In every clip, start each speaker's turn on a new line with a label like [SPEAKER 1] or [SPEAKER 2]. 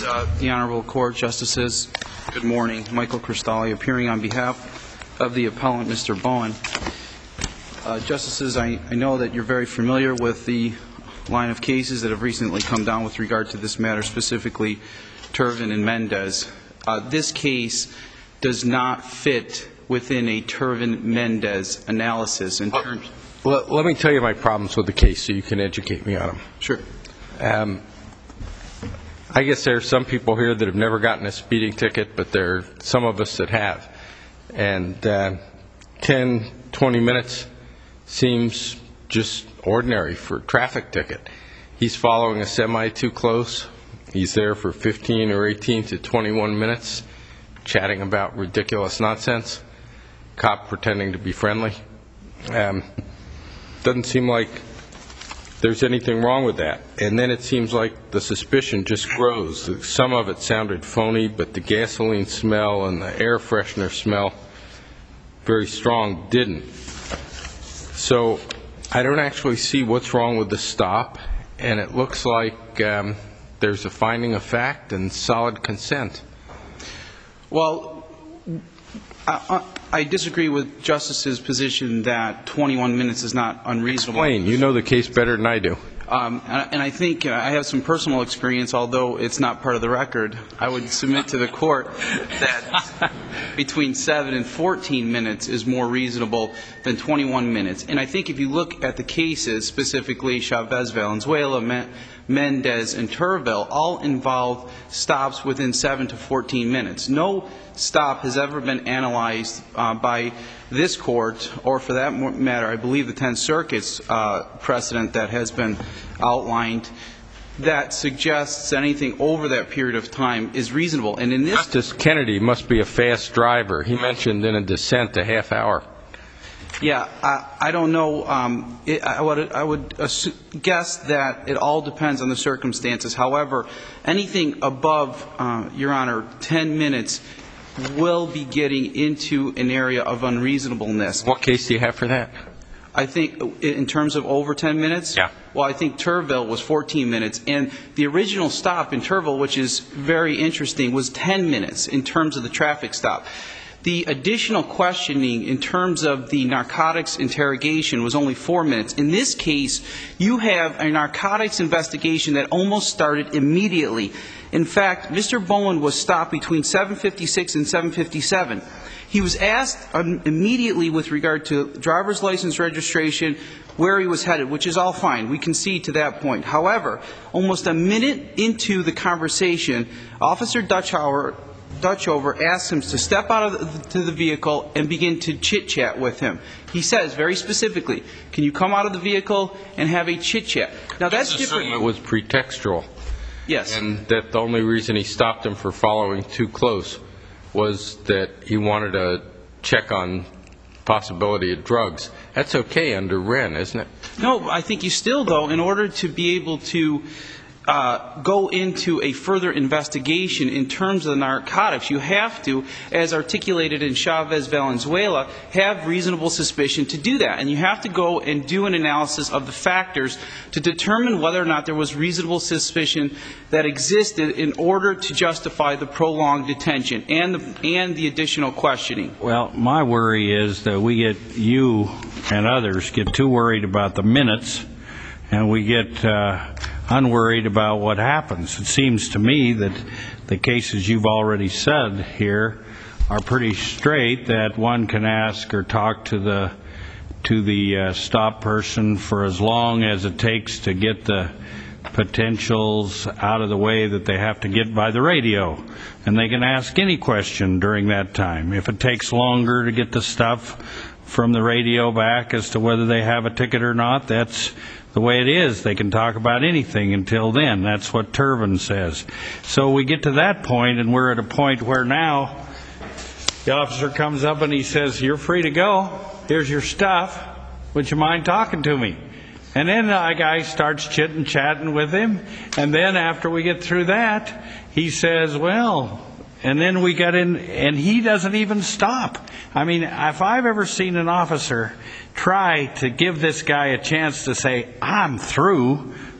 [SPEAKER 1] The Honorable Court, Justices, good morning. Michael Cristalli appearing on behalf of the appellant, Mr. Bowen. Justices, I know that you're very familiar with the line of cases that have recently come down with regard to this matter, specifically Turvin and Mendez. This case does not fit within a Turvin-Mendez analysis in terms...
[SPEAKER 2] Well, let me tell you my problems with the case so you can educate me on them.
[SPEAKER 1] Sure.
[SPEAKER 2] I guess there are some people here that have never gotten a speeding ticket, but there are some of us that have. And 10, 20 minutes seems just ordinary for a traffic ticket. He's following a semi too close. He's there for 15 or 18 to 21 minutes chatting about ridiculous nonsense. Cop pretending to be friendly. Doesn't seem like there's anything wrong with that. And then it seems like the suspicion just grows. Some of it sounded phony, but the gasoline smell and the air freshener smell, very strong, didn't. So I don't actually see what's wrong with the stop, and it looks like there's a finding of fact and solid consent.
[SPEAKER 1] Well, I disagree with Justice's position that 21 minutes is not unreasonable.
[SPEAKER 2] Explain. You know the case better than I do.
[SPEAKER 1] And I think I have some personal experience, although it's not part of the record. I would submit to the court that between 7 and 14 minutes is more reasonable than 21 minutes. And I think if you look at the cases, specifically Chavez Valenzuela, Mendez, and Turville, all involve stops within 7 to 14 minutes. No stop has ever been analyzed by this court, or for that matter, I believe the 10th Circuit's precedent that has been outlined, that suggests anything over that period of time is reasonable. And in this...
[SPEAKER 2] Justice Kennedy must be a fast driver. He mentioned in a dissent a half hour.
[SPEAKER 1] Yeah, I don't know. I would guess that it all depends on the circumstances. However, anything above, Your Honor, 10 minutes will be getting into an area of unreasonableness.
[SPEAKER 2] What case do you have for that?
[SPEAKER 1] I think in terms of over 10 minutes?
[SPEAKER 2] Yeah.
[SPEAKER 1] Well, I think Turville was 14 minutes. And the original stop in Turville, which is very interesting, was 10 minutes in terms of the traffic stop. The additional questioning in terms of the narcotics interrogation was only 4 minutes. In this case, you have a narcotics investigation that almost started immediately. In fact, Mr. Bowen was stopped between 7:56 and 7:57. He was asked immediately with regard to driver's license registration, where he was headed, which is all fine. We concede to that point. However, almost a minute into the conversation, Officer Dutchover asked him to step out of the vehicle and begin to chit-chat with him. He says very specifically, can you come out of the vehicle and have a chit-chat? Now, that's different.
[SPEAKER 2] It was pretextual.
[SPEAKER 1] Yes.
[SPEAKER 2] And that the only reason he stopped him for following too close was that he wanted to check on possibility of drugs. That's okay under Wren, isn't it?
[SPEAKER 1] No, I think you still, though, in order to be able to go into a further investigation in terms of the narcotics, you have to, as articulated in Chavez Valenzuela, have reasonable suspicion to do that. And you have to go and do an analysis of the factors to determine whether or not there was reasonable suspicion that existed in order to justify the prolonged detention and the additional questioning.
[SPEAKER 3] Well, my worry is that you and others get too worried about the minutes, and we get unworried about what happens. It seems to me that the cases you've already said here are pretty straight, that one can ask or talk to the stop person for as long as it takes to get the potentials out of the way that they have to get by the radio. And they can ask any question during that time. If it takes longer to get the stuff from the radio back as to whether they have a ticket or not, that's the way it is. They can talk about anything until then. That's what Turvin says. So we get to that point, and we're at a point where now the officer comes up and he says, you're free to go. Here's your stuff. Would you mind talking to me? And then the guy starts chit-chatting with him. And then after we get through that, he says, well, and then we get in, and he doesn't even stop. I mean, if I've ever seen an officer try to give this guy a chance to say, I'm through,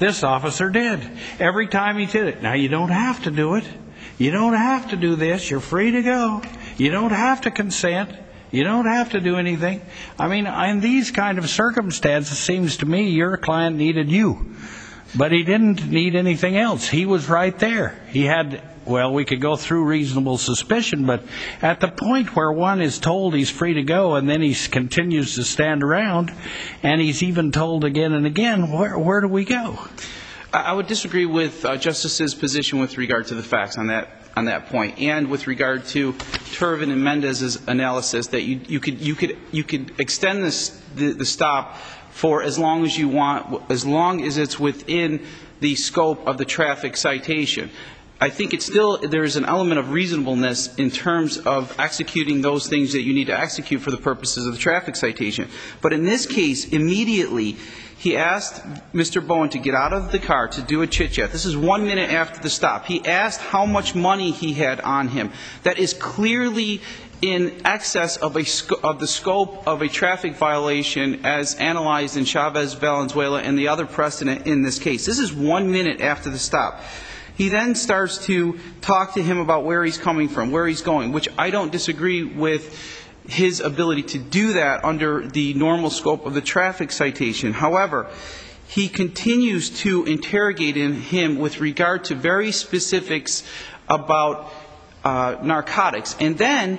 [SPEAKER 3] this officer did. Every time he did it. Now, you don't have to do it. You don't have to do this. You're free to go. You don't have to consent. You don't have to do anything. I mean, in these kind of circumstances, it seems to me your client needed you. But he didn't need anything else. He was right there. He had, well, we could go through reasonable suspicion, but at the point where one is told he's free to go and then he continues to stand around and he's even told again and again, where do we go?
[SPEAKER 1] I would disagree with Justice's position with regard to the facts on that point, and with regard to Turvin and Mendez's analysis that you could extend the stop for as long as you want, as long as it's within the scope of the traffic citation. I think there is an element of reasonableness in terms of executing those things that you need to execute for the purposes of the traffic citation. But in this case, immediately, he asked Mr. Bowen to get out of the car to do a chit-chat. This is 1 minute after the stop. He asked how much money he had on him. That is clearly in excess of the scope of a traffic violation as analyzed in Chavez Valenzuela and the other precedent in this case. This is 1 minute after the stop. He then starts to talk to him about where he's coming from, where he's going, which I don't disagree with his ability to do that under the normal scope of the traffic citation. However, he continues to interrogate him with regard to very specifics about narcotics. And then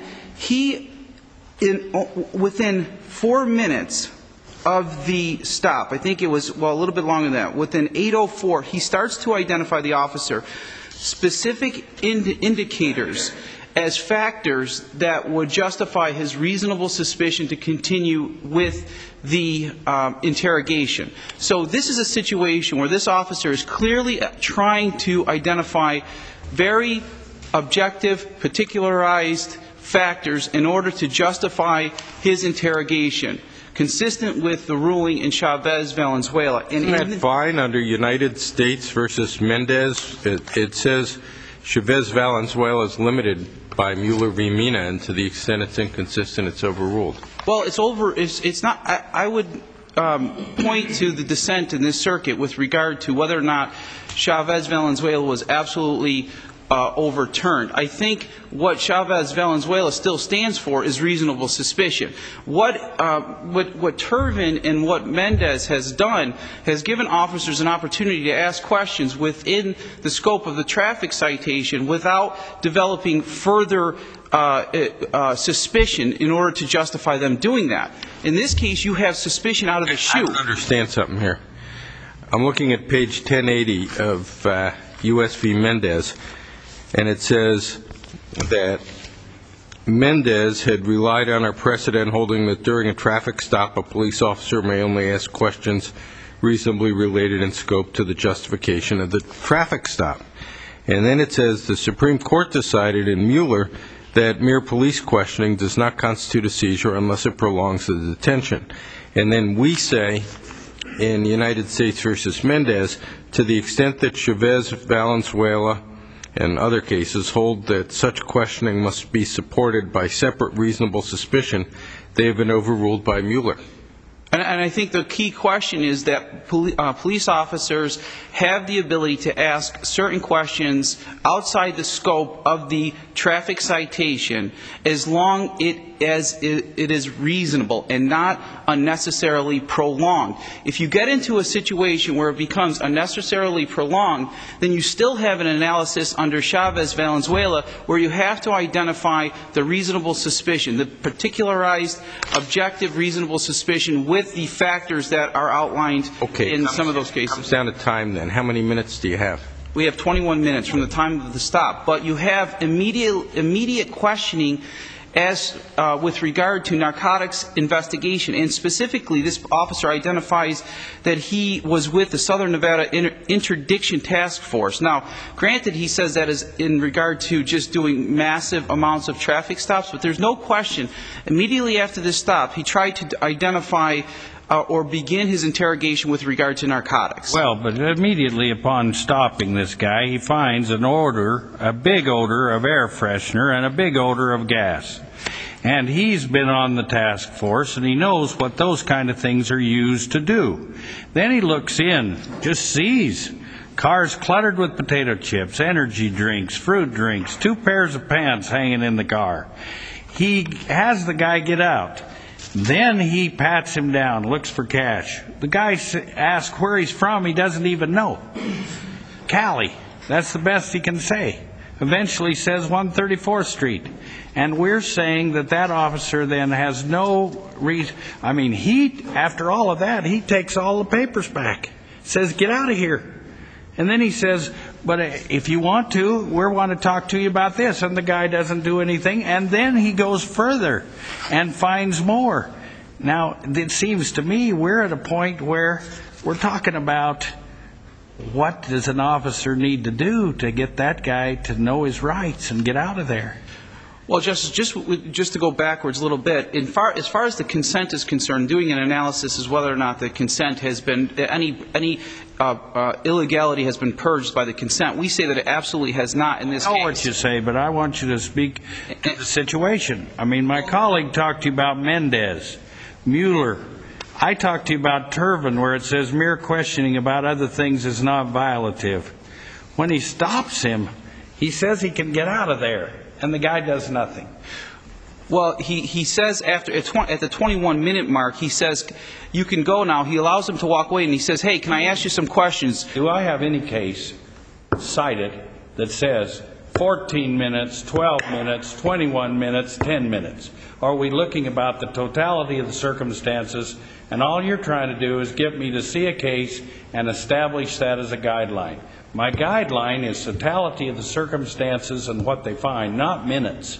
[SPEAKER 1] within 4 minutes of the stop, I think it was, a little bit longer than that, within 8:04, he starts to identify the officer specific indicators as factors that would justify his reasonable suspicion to continue with the interrogation. So this is a situation where this officer is clearly trying to identify very objective, particularized factors in order to justify his interrogation, consistent with the ruling in Chavez Valenzuela.
[SPEAKER 2] Isn't that fine under United States versus Mendez? It says Chavez Valenzuela is limited by Mueller v. Mina, and to the extent it's inconsistent, it's overruled.
[SPEAKER 1] Well, it's not. I would point to the dissent in this circuit with regard to whether or not Chavez Valenzuela was absolutely overturned. I think what Chavez Valenzuela still stands for is reasonable suspicion. What Turvin and what Mendez has done has given officers an opportunity to ask questions within the scope of the traffic citation without developing further suspicion in order to justify them doing that. In this case, you have suspicion out of the chute.
[SPEAKER 2] I don't understand something here. I'm looking at page 1080 of U.S. v. Mendez, and it says that Mendez had relied on our precedent holding that during a traffic stop, a police officer may only ask questions reasonably related in scope to the justification of the traffic stop. And then it says the Supreme Court decided in Mueller that mere police questioning does not constitute a seizure unless it prolongs the detention. And then we say in United States versus Mendez, to the extent that Chavez Valenzuela and other cases hold that such questioning must be supported by separate reasonable suspicion, they have been overruled by Mueller.
[SPEAKER 1] And I think the key question is that police officers have the ability to ask certain questions outside the scope of the traffic citation as long as it is reasonable and not unnecessarily prolonged. If you get into a situation where it becomes unnecessarily prolonged, then you still have an analysis under Chavez Valenzuela where you have to identify the reasonable suspicion, the particularized, objective reasonable suspicion with the factors that are outlined in some of those cases.
[SPEAKER 2] Comes down to time then. How many minutes do you have?
[SPEAKER 1] We have 21 minutes from the time of the stop, but you have immediate questioning as with regard to narcotics investigation, and specifically this officer identifies that he was with the Southern Nevada Interdiction Task Force. Now, granted, he says that is in regard to just doing massive amounts of traffic stops, but there's no question, immediately after this stop, he tried to identify or begin his interrogation with regard to narcotics.
[SPEAKER 3] Well, but immediately upon stopping this guy, he finds an odor, a big odor of air freshener and a big odor of gas. And he's been on the task force, and he knows what those kind of things are used to do. Then he looks in, just sees cars cluttered with potato chips, energy drinks, fruit drinks, 2 pairs of pants hanging in the car. He has the guy get out. Then he pats him down, looks for cash. The guy asks where he's from. He doesn't even know. Cali. That's the best he can say. Eventually says 134th Street. And we're saying that that officer then has no reason. I mean, after all of that, he takes all the papers back. Says, get out of here. And then he says, but if you want to, we want to talk to you about this. And the guy doesn't do anything. And then he goes further and finds more. Now, it seems to me we're at a point where we're talking about what does an officer need to do to get that guy to know his rights and get out of there?
[SPEAKER 1] Well, Justice, just to go backwards a little bit, as far as the consent is concerned, doing an analysis is whether or not the consent has been, any illegality has been purged by the consent. We say that it absolutely has not in this case.
[SPEAKER 3] I know what you say, but I want you to speak to the situation. I mean, my colleague talked to you about Mendez, Mueller. I talked to you about Turvin, where it says mere questioning about other things is not violative. When he stops him, he says he can get out of there. And the guy does nothing.
[SPEAKER 1] Well, he says at the 21-minute mark, he says, you can go now. He allows him to walk away, and he says, hey, can I ask you some questions?
[SPEAKER 3] Do I have any case cited that says 14 minutes, 12 minutes, 21 minutes, 10 minutes? Are we looking about the totality of the circumstances, and all you're trying to do is get me to see a case and establish that as a guideline? My guideline is totality of the circumstances and what they find, not minutes.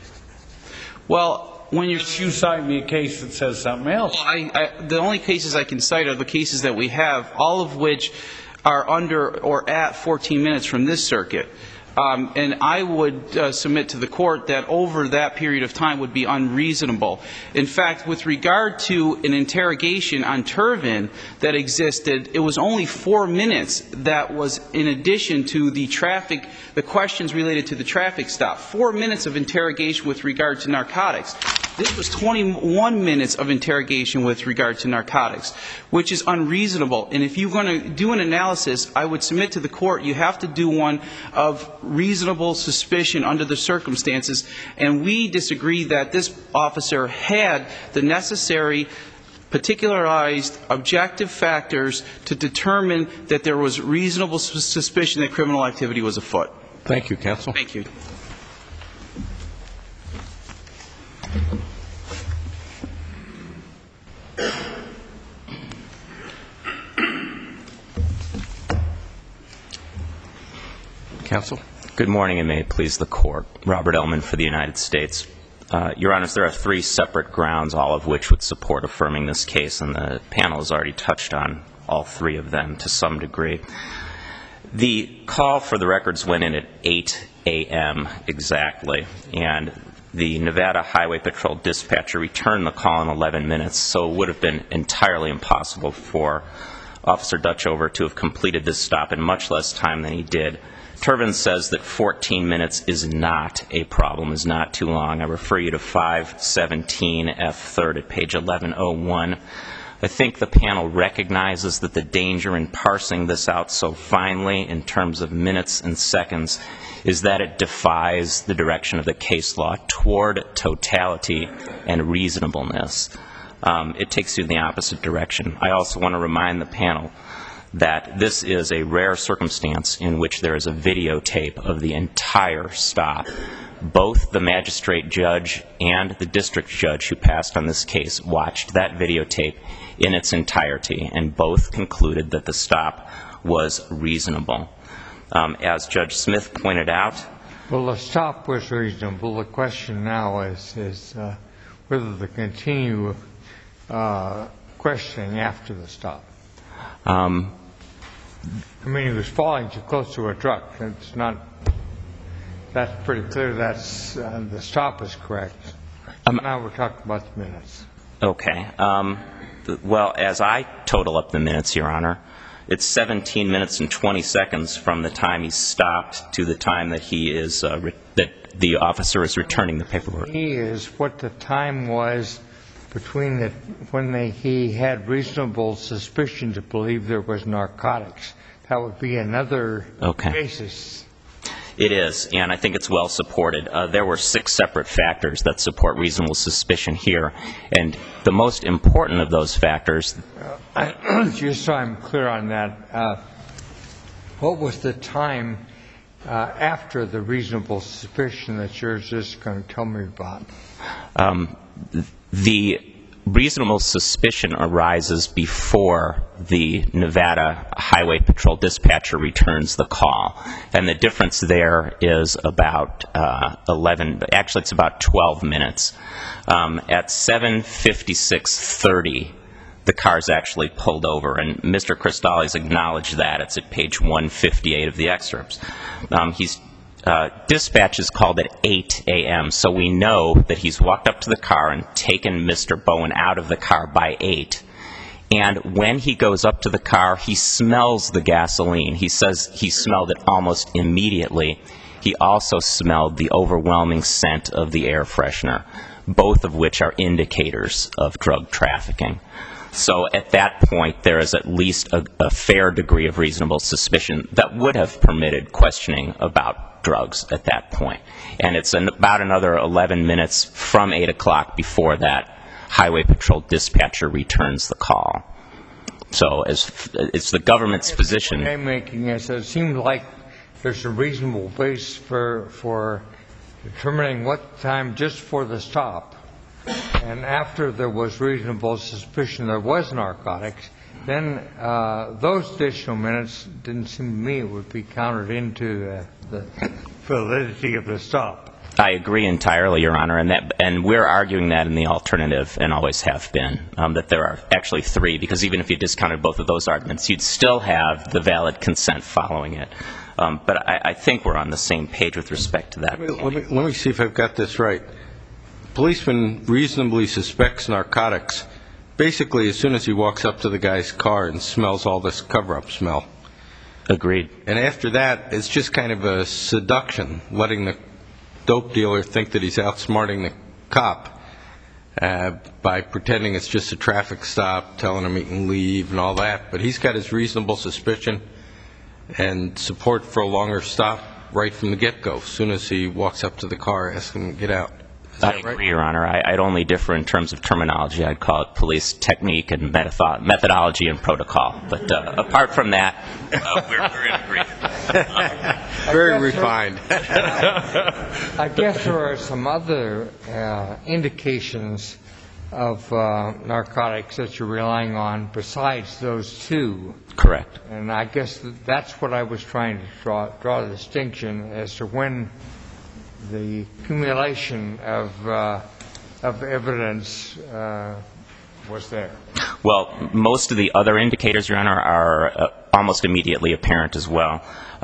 [SPEAKER 1] Well, when you
[SPEAKER 3] cite me a case that says something else.
[SPEAKER 1] The only cases I can cite are the cases that we have, all of which are under or at 14 minutes from this circuit. And I would submit to the court that over that period of time would be unreasonable. In fact, with regard to an interrogation on Turvin that existed, it was only 4 minutes that was in addition to the questions related to the traffic stop. 4 minutes of interrogation with regard to narcotics. This was 21 minutes of interrogation with regard to narcotics, which is unreasonable. And if you're going to do an analysis, I would submit to the court you have to do one of reasonable suspicion under the circumstances. And we disagree that this officer had the necessary particularized objective factors to determine that there was reasonable suspicion that criminal activity was afoot.
[SPEAKER 2] Thank you, counsel.
[SPEAKER 1] Thank you.
[SPEAKER 2] Counsel.
[SPEAKER 4] Good morning, and may it please the court. Robert Ellman for the United States. Your Honors, there are 3 separate grounds, all of which would support affirming this case, and the panel has already touched on all 3 of them to some degree. The call for the records went in at 8 a.m. exactly, and the Nevada Highway Patrol dispatcher returned the call in 11 minutes, so it would have been entirely impossible for Officer Dutchover to have completed this stop in much less time than he did. Turvin says that 14 minutes is not a problem, is not too long. I refer you to 517 F3rd at page 1101. I think the panel recognizes that the danger in parsing this out so finely in terms of minutes and seconds is that it defies the direction of the case law toward totality and reasonableness. It takes you in the opposite direction. I also want to remind the panel that this is a rare circumstance in which there is a videotape of the entire stop. Both the magistrate judge and the district judge who passed on this case watched that videotape in its entirety, and both concluded that the stop was reasonable. As Judge Smith pointed out,
[SPEAKER 5] well, the stop was reasonable. The question now is whether to continue questioning after the stop. I mean, he was falling too close to a truck. It's not. That's pretty clear. That's the stop is correct. Now we're talking about the minutes.
[SPEAKER 4] Okay. Well, as I total up the minutes, Your Honor, It's 17 minutes and 20 seconds from the time he's stopped to the time that he is, that the officer is returning the paperwork.
[SPEAKER 5] He is what the time was between when he had reasonable suspicion to believe there was narcotics. That would be another basis.
[SPEAKER 4] It is, and I think it's well supported. There were 6 separate factors that support reasonable suspicion here, and the most important of those factors...
[SPEAKER 5] Just so I'm clear on that, what was the time after the reasonable suspicion that you're just going to tell me about?
[SPEAKER 4] The reasonable suspicion arises before the Nevada Highway Patrol dispatcher returns the call. And the difference there is about 12 minutes. At 7:56:30, the car's actually pulled over, and Mr. Cristalli's acknowledged that. It's at page 158 of the excerpts. Dispatch is called at 8 a.m., so we know that he's walked up to the car and taken Mr. Bowen out of the car by 8. And when he goes up to the car, he smells the gasoline. He says he smelled it almost immediately. He also smelled the overwhelming scent of the air freshener, both of which are indicators of drug trafficking. So at that point, there is at least a fair degree of reasonable suspicion that would have permitted questioning about drugs at that point. And it's about another 11 minutes from 8 o'clock before that Highway Patrol dispatcher returns the call. So it's the government's position.
[SPEAKER 5] What I'm making is it seems like there's a reasonable base for determining what time just for the stop. And after there was reasonable suspicion there was narcotics, then those additional minutes didn't seem to me would be counted into the validity of the stop.
[SPEAKER 4] I agree entirely, Your Honor, and we're arguing that in the alternative, and always have been, that there are actually 3, because even if you discounted both of those arguments, you'd still have the valid consent following it. But I think we're on the same page with respect to that.
[SPEAKER 2] Let me see if I've got this right. Policeman reasonably suspects narcotics basically as soon as he walks up to the guy's car and smells all this cover-up smell.
[SPEAKER 4] Agreed.
[SPEAKER 2] And after that, it's just kind of a seduction, letting the dope dealer think that he's outsmarting the cop by pretending it's just a traffic stop, telling him he can leave and all that. But he's got his reasonable suspicion and support for a longer stop right from the get-go, as soon as he walks up to the car, asking him to get out.
[SPEAKER 4] I agree, Your Honor. I'd only differ in terms of terminology. I'd call it police technique and methodology and protocol. But apart from that, we're in agreement.
[SPEAKER 2] Very refined.
[SPEAKER 5] I guess there are some other indications of narcotics that you're relying on besides those 2.
[SPEAKER 4] Correct.
[SPEAKER 5] And I guess that's what I was trying to draw the distinction as to when the accumulation of evidence was there.
[SPEAKER 4] Well, most of the other indicators, Your Honor, are almost immediately apparent as well.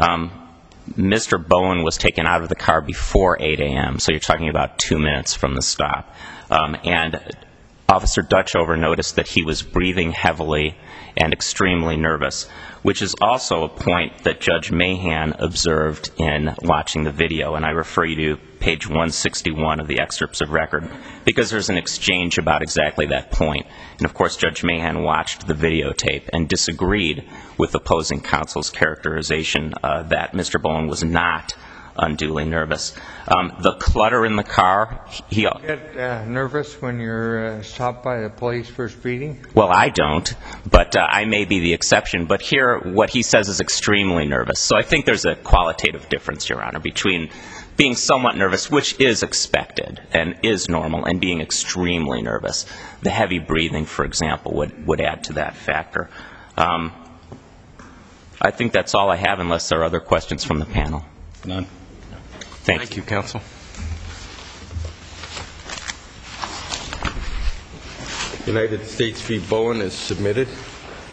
[SPEAKER 4] Mr. Bowen was taken out of the car before 8 a.m., so you're talking about 2 minutes from the stop. And Officer Dutchover noticed that he was breathing heavily and extremely nervous, which is also a point that Judge Mahan observed in watching the video. And I refer you to page 161 of the excerpts of record, because there's an exchange about exactly that point. And, of course, Judge Mahan watched the videotape and disagreed with opposing counsel's characterization that Mr. Bowen was not unduly nervous. The clutter in the car...
[SPEAKER 5] You get nervous when you're stopped by the police for speeding?
[SPEAKER 4] Well, I don't, but I may be the exception. But here, what he says is extremely nervous. So I think there's a qualitative difference, Your Honor, between being somewhat nervous, which is expected and is normal, and being extremely nervous. The heavy breathing, for example, would add to that factor. I think that's all I have, unless there are other questions from the panel.
[SPEAKER 3] None.
[SPEAKER 4] Thank
[SPEAKER 2] you, counsel. United States v. Bowen is submitted.